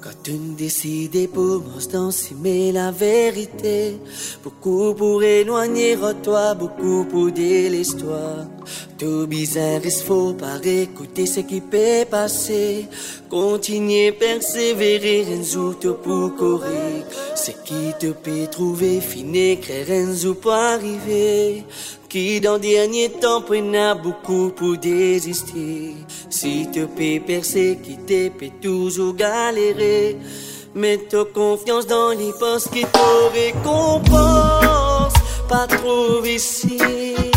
Quand tu décides pour m'enseigner la vérité, beaucoup pour éloigner de toi, beaucoup pour dire l'histoire. Tout bizarre, il faut pas écouter ce qui peut passer. Continuer, persévérer, Renzo te pour courir. Ce qui te peut trouver, finir, créer Renzo pour arriver. Qui dans dernier temps prenne beaucoup pour désister. Si te peux percer, qui te peut toujours galérer. Mets ta confiance dans les postes qui te récompense. Pas trop ici.